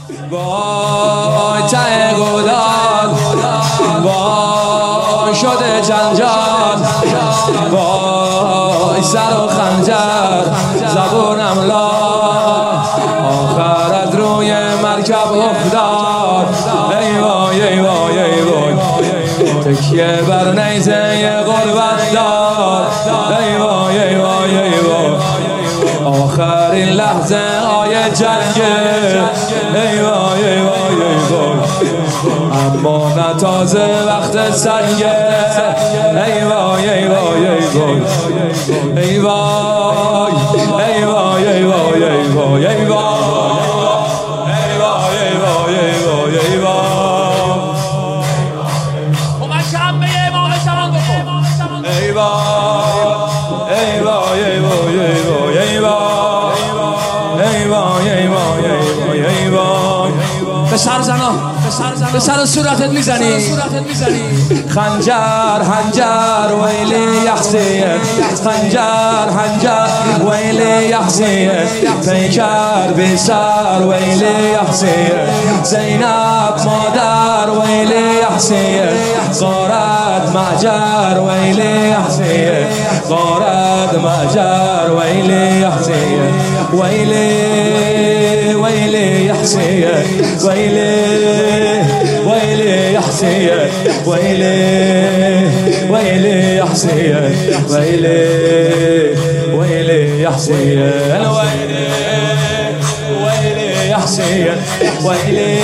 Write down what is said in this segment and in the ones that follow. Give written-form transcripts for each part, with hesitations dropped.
وای ته گودال، وای شده جنجال، وای سر و خنجر زبونم لا، آخر از روی مرکب افتاد. ای وای ای وای ای وای، تکیه بر نیزه غربت داد. ای وای ای وای ای وای، آخرین لحظه آی جنگه. ای وای ای وای ای وای، اما نه تازه وقت سنگه. ای وای ای وای ای وای، ای وای ای وای ای وای ای وای ای وای. به سر زنا، به سر صورتت میزنی خنجر هنجر ویلی یحسین، خنجر هنجر ویلی یحسین، پیکر بی سر ویلی یحسین، زینب مادر ویلی یحسین، غارت معجر ویلی یحسین، غارت معجر ویلی یحسین، ویلی ويلي يا حسين، ويلي ويلي يا حسين، ويلي ويلي يا حسين، ويلي ويلي يا حسين، ويلي ويلي يا حسين، ويلي.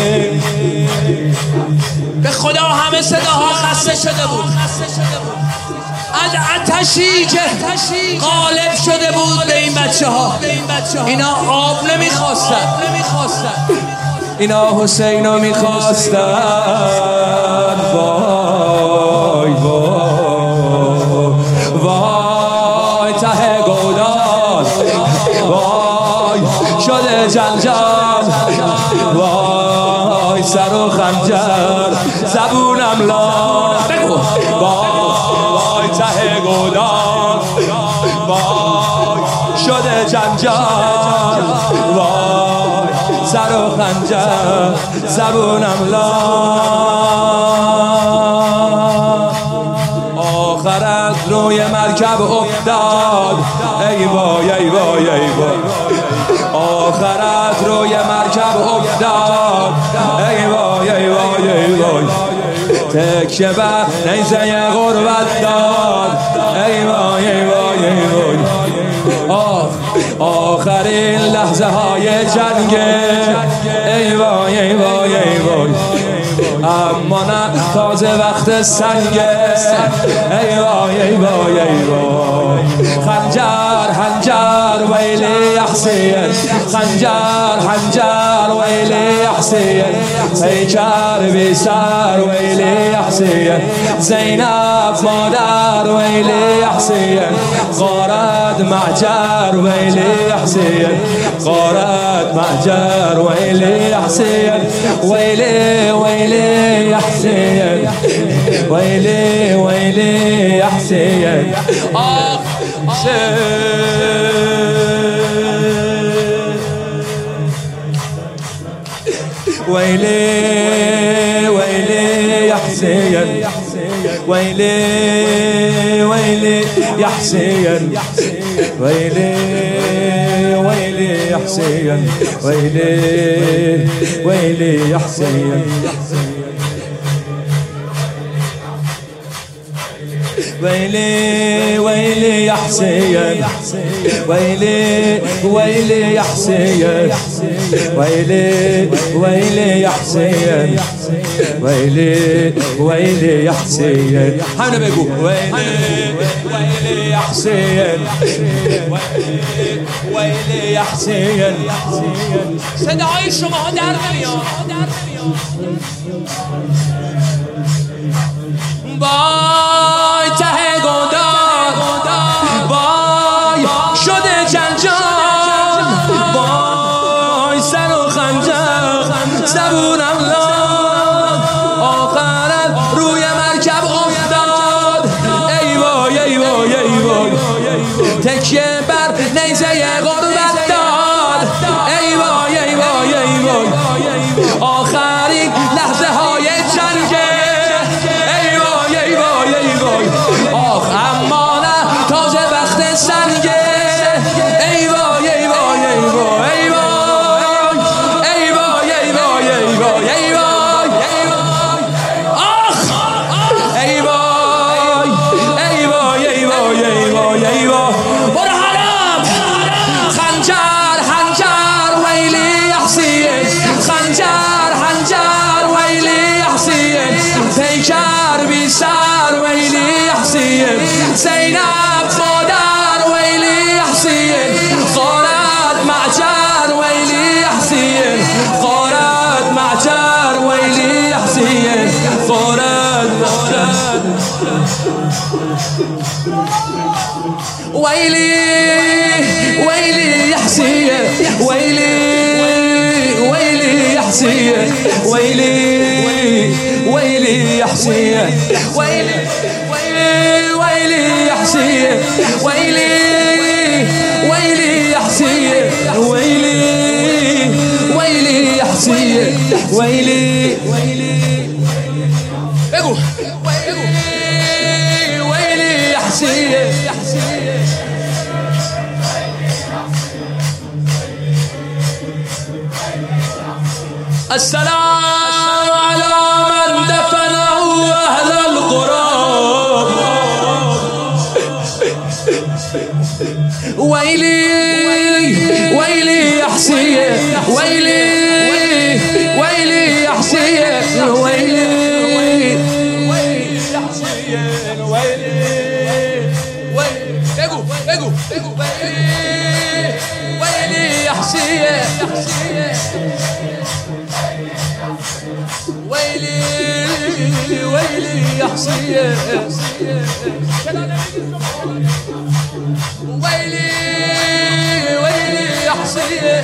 به خدا همه صداها خسته شده بود از آتشی که غالب شده بود به این بچه ها. اینا آب نمیخواستن، اینا حسینو میخواستن. وای وای وای ته گودال، وای شده جنجال، وای سر و خنجر زبونم لا. بگو وای ته گودال، وای شده جنجال، وای سر و خنجر زبونم لا. آخر از روی مرکب افتاد. ای وای ای وای ای وای، آخر از روی مرکب افتاد. ای وای ای وای ای وای، تکیه بر نیزه غربت داد. ای وای ای وای ای وای، آخرین لحظه های جنگه. ای وای ای وای ای وای، اما نه تازه وقت سنگه. ای وای ای وای ای وای، خنجر هنجر ویلی حسین، خنجر هنجر ویلی حسین، پیکر بی سر ویلی حسین، زینب مادر ویلی حسین، غارت معجر ویلی حسین، غارت معجر ویلی حسین، ویلی ویلی یا حسین، ویلی ویلی یا حسین. ويلي ويلي يا حسين، ويلي ويلي يا حسين، ويلي ويلي يا حسين، ويلي ويلي يا حسين، ويلي ويلي يا حسين، ويلي ويلي يا حسين، ويلي ويلي يا حسين، ويلي ويلي يا حسين. همه بگو ويلي ويلي يا حسين، ويلي يا حسين. صدای شما در نمیاد. وای ته گودال، وای شده جنجال، وای سر و خنجر زبونم لاد، آخر روی مرکب افتاد. ای وای ای وای ای وای، تکیه بر نیزه غربت داد. ای وای ای وای ای وای، آخرین لحظه های جنگه ای وای ای وای ای وای آخ اما نه تازه وقت سنگه ای وای ای وای ای وای ای وای ای وای ای وای ای وای ای وای آخ ای وای ای وای ای وای ای وای ای وای برو حرام خنجر خنجر ویلی حسین خنجر خنجر ویلی حسین پیکر بی سر ویلی حسین زینب مادر ویلی حسین غارت معجر ویلی حسین غارت معجر ویلی حسین غارت معجر ويلي ويلي يا حسين ويلي ويلي يا حسين ويلي ويلي يا حسين ويلي ويلي ويلي يا حسين ويلي ويلي يا حسين ويلي ويلي يا حسين ويلي ويلي اقول ويلي يا حسين السلام على من دفنه أهل القرى ويلي ويلي يا حسين ويلي ويلي يا حسين ويلي ويلي يا حسين ويلي ويلي يا حسين ويلي ويلي يا حسين ويلي ويلي يا حسين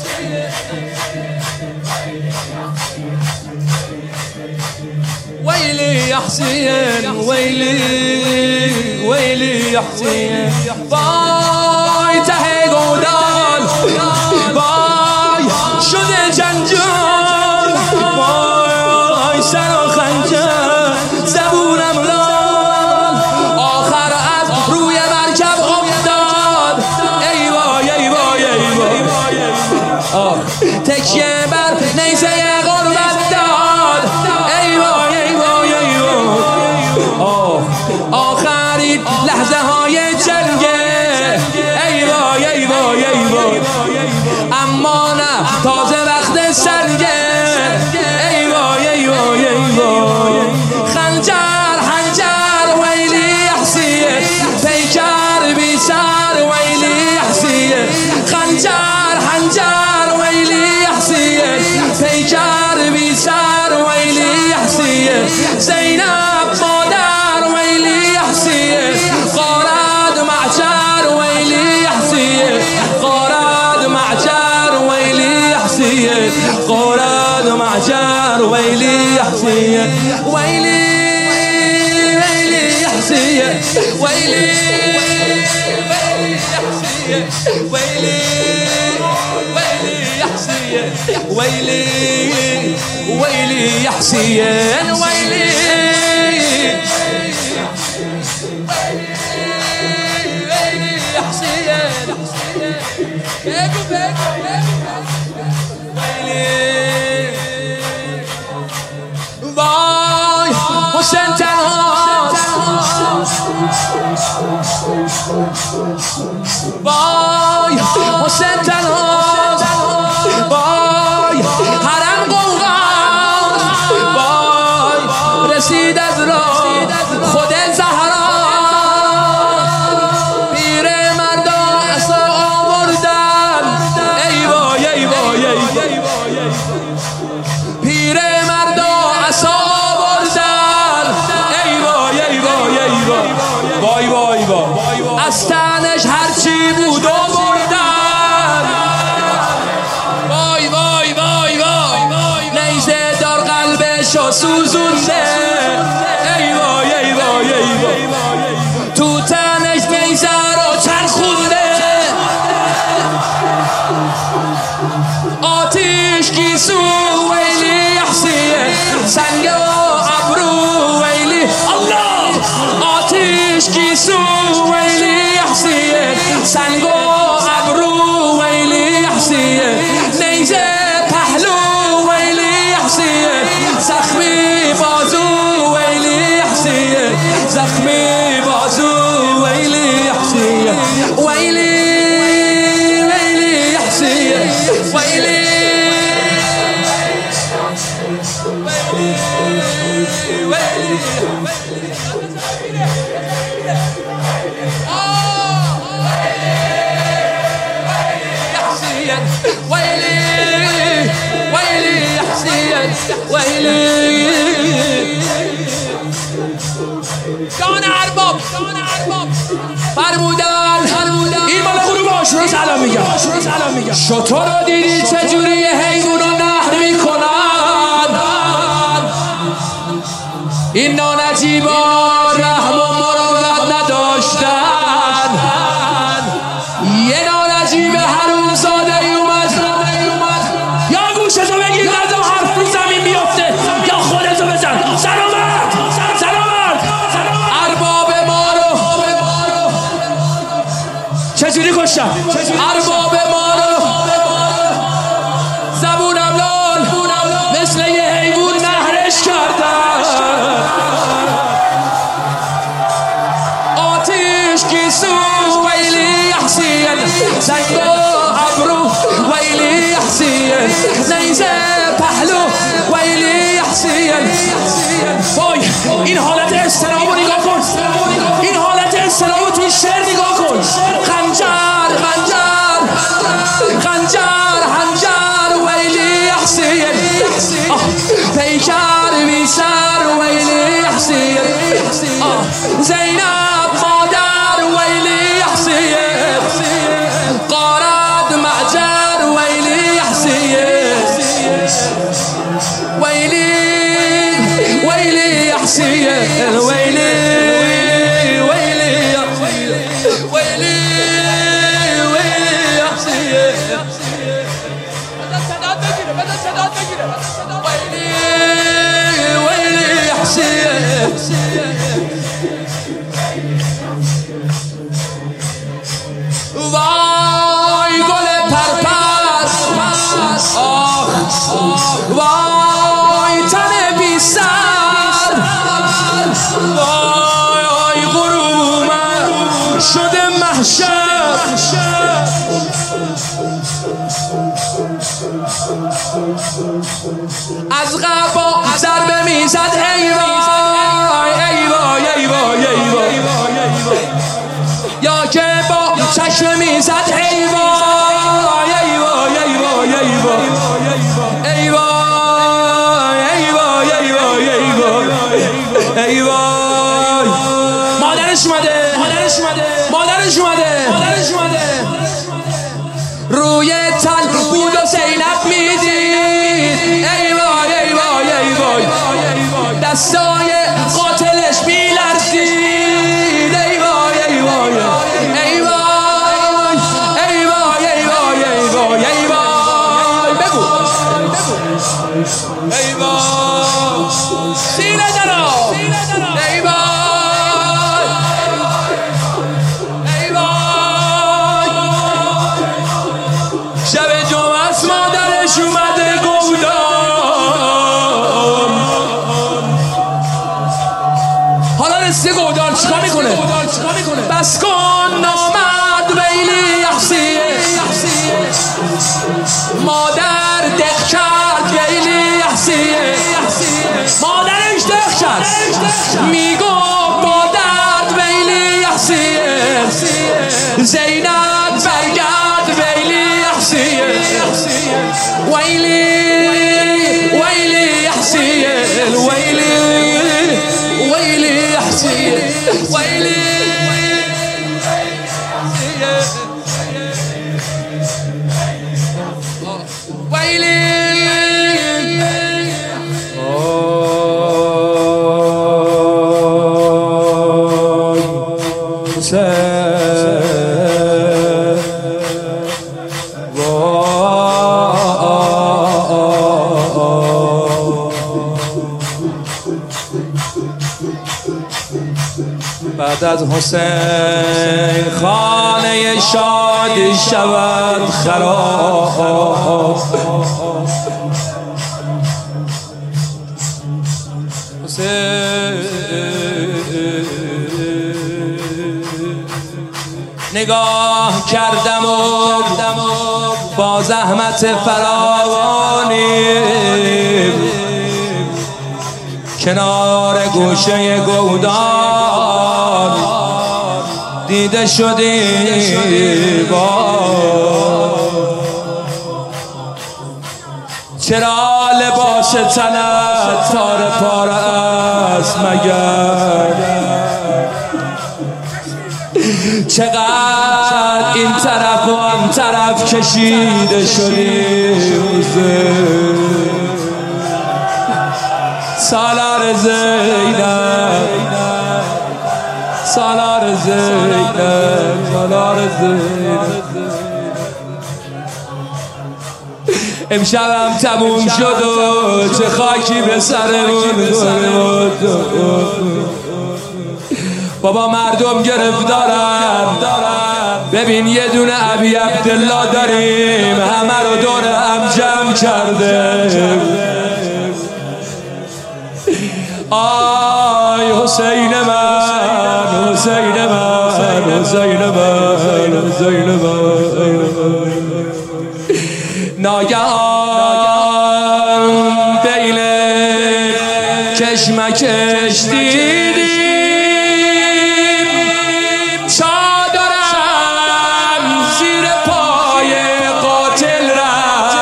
ويلي يا حسين ويلي ويلي يا حسين باي ته گودال باي شده جنجال باي سر و خنجر زبونم لال آخر از روی مرکب افتاد ای وای ای وای ای وای تکیه بر نیزه غربت داد ای وای ای وای ای وای آخرین لحظه های جنگه ای وای ای وای ای وای اما نه تازه وقت سنگه ای وای ای وای ای وای خنجر خنجر ویلی حسین پیکر بی سر ویلی حسین خنجر خنجر ویلی حسین پیکر بی سر ویلی حسین زینب مادر ویلی حسین غارت معجر ویلی حسین غارت معجر ویلی حسین غارت معجر ویلی حسین ویلی ویلی حسین ویلی ويلي ويلي يا حسين ويلي ويلي يا حسين ويلي ويلي يا حسين ويلي باي حسين باي حسين تنها باي حرم قوقان باي رسید از راه خود زهرا پیر مردان عصا آوردن ای وای ای وای ای پیر مردان عصا آوردن ای وای ای وای ای وای وای وای از تنش هرچی بود آوردن وای وای وای وای نیزه دار قلبشو سوزونده ای وای ای وای ای وای تو تنش نیزه رو چرخونده آتیش گیسو ویلی جان ارباب فرمودن این مال غروب عاشورا سلام میگم شطور رو دیدی چجوری حیوان رو نهر میکنن این نانجیبا رحم و مروت نداشتن یه نانجیب حرومزاده ای اومد یا گوشتو بگیر نزم حرف رو زمین بیفته یا خودتو بزن سلامت ارباب ما رو چجوری کشتن ارباب ما رو زبونم لال مثل یه حیوان نهرش کردن آتیش گیسو ویلی حسین زنگو ابرو ویلی حسین نیزه پهلو ویلی حسین وای این حالت استرابو نگاه کن این حالت استرابو توی شعر نگاه کن خنجر ویلی حسین پیکر بی سر ویلی حسین زینب مادر ویلی حسین قارد معجر ویلی حسین ویلی حسین وای گل پرپر وای تن بی سر وای غروب من شده محشر از قبا ضربه میزد ای وای یا که با چشم میزد ای وای مادرش اومده روی تن بود و زینب میدید ای وای دستای قاتلش میلرزید ای وای بگو ای وای سینه درا ای وای شب جمعه است مادرش اومده گودان حالا رسیده گودان چیکار میکنه بس کن نامد ویلی حسین مادر دق کرد ویلی حسین مادرش دق کرد میگو با درد ویلی حسین زینب برگرد ویلی حسین ویلی حسین ویلی حسین بعد از حسین خانه شادی شود خراب نگاه کردم و با زحمت فراوانی کنار گوشه گودان دیده شدی با چرا لباس تنت تار پاره است مگر؟ چقدر این طرف و آن طرف کشیده شدی سالار زینب، سالار زینب، سالار زینب. امشبم تموم شد و چه خاکی به سرمون خورد. بابا مردم گرفتارن، ببین یه دونه ابی عبدالله داریم همه رو دور هم جمع کرده. آی حسین من، حسین من، حسین من، حسین من. ناگهان بین کشمکش دیدیم چادرم زیر پای قاتل رفت،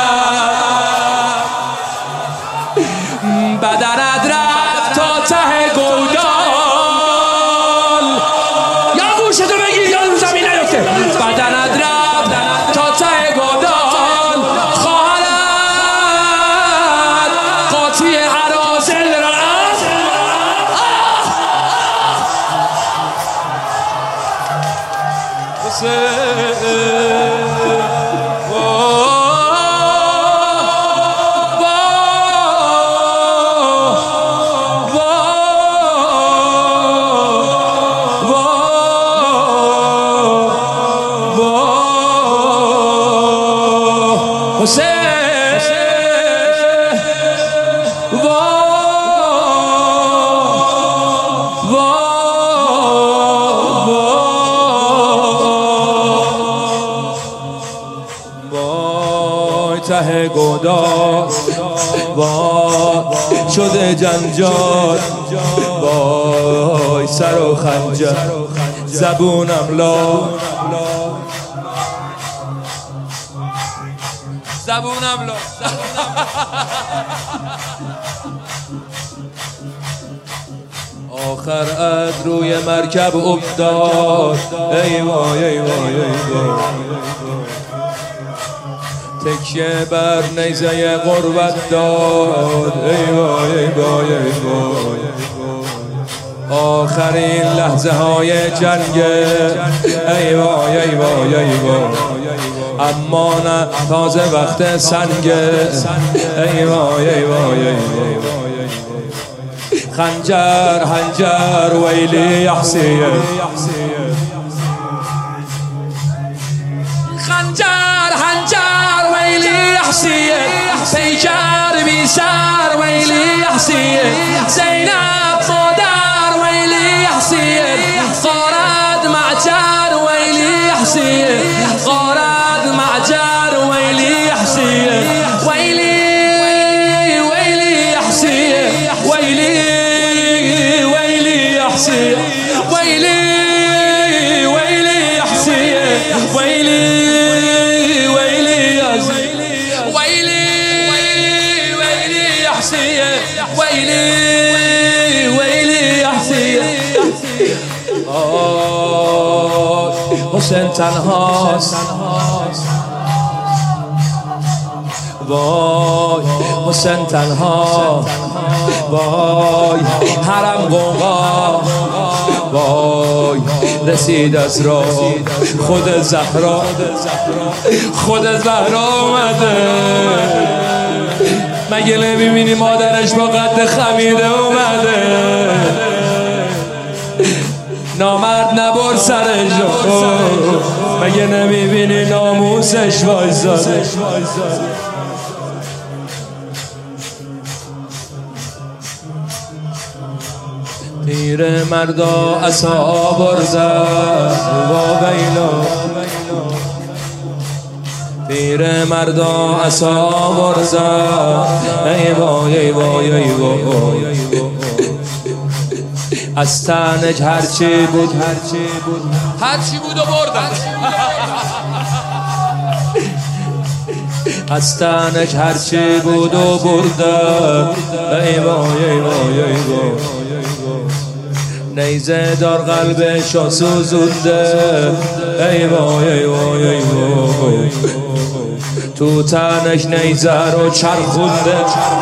بدنت رفت تا ته گودال. یا گوشتو بگیر یا رو زمین نیفته. بدنت رفت تا ته گودال. ته گودال وای شده جنجال، وای سر و خنجر زبونم لا، زبونم لا. آخر از روی مرکب افتاد، ای وای ای وای ای وای. تکیه بر نیزه غربت داد، ای وای ای وای ای وای. آخرین لحظه های جنگ، ای وای ای وای ای وای. اما نه تازه وقت سنگ، ای وای ای وای ای وای. خنجر خنجر ویلی یحسیه، خنجر خنجر ویلی یحسیه، پیکر بی سر ویلی یحسیه، زینب مادر ویلی یحسیه، غارت معجر ویلی یحسیه، غارت معجر ویلی یحسیه، ویلی ویلی یحسیه، ویلی ویلی یحسیه، ویلی ویلی یحسیه، ویلی ویلی ویلی یحسیه. حسین تنهاست، وای حسین تنها، وای حرم غوغا، وای رسید از راه خود زهرا، خود زهرا اومده. مگه نمیبینی مادرش با قد خمیده اومده؟ نامرد نبر سرش، مگه نمیبینی ناموسش وایزاده؟ پیر مردا عصا برزد و ویلا، پیر مردا عصا برزد، ای وای ای وای ای وای. از تنش هرچی بود هرچی بود و بردن. از تنش هرچی بود و بردن. ای وای ای وای ای وای، نیزه دار قلبشو سوزونده. ای وای ای وای ای وای، تو تنش نیزه رو چرخونده.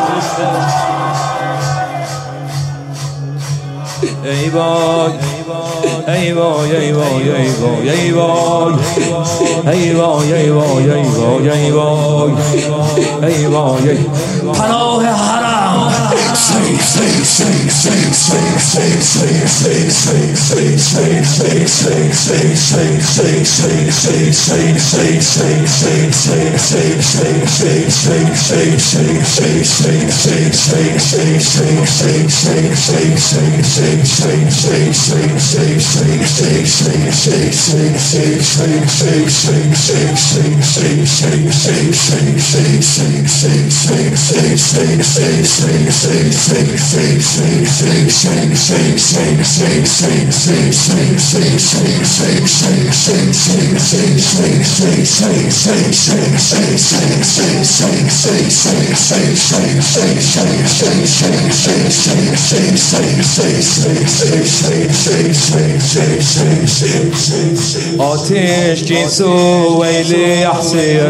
ای وای ای وای ای وای ای وای ای وای ای وای ای وای ای وای ای وای ای وای، پناه حرم آتش گیسو ویلی حسین،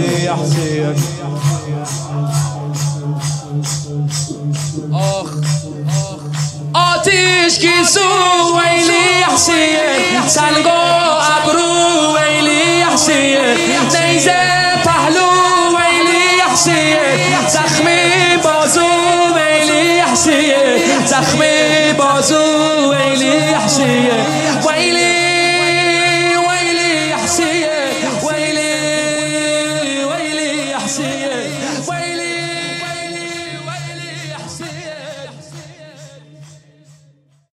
آتش گیسو ویلی حسین، سلگو ابرو ویلی حسین، نیزه پهلو ویلی حسین، زخمی بازو ویلی حسین، زخمی بازو ویلی حسین، ویلی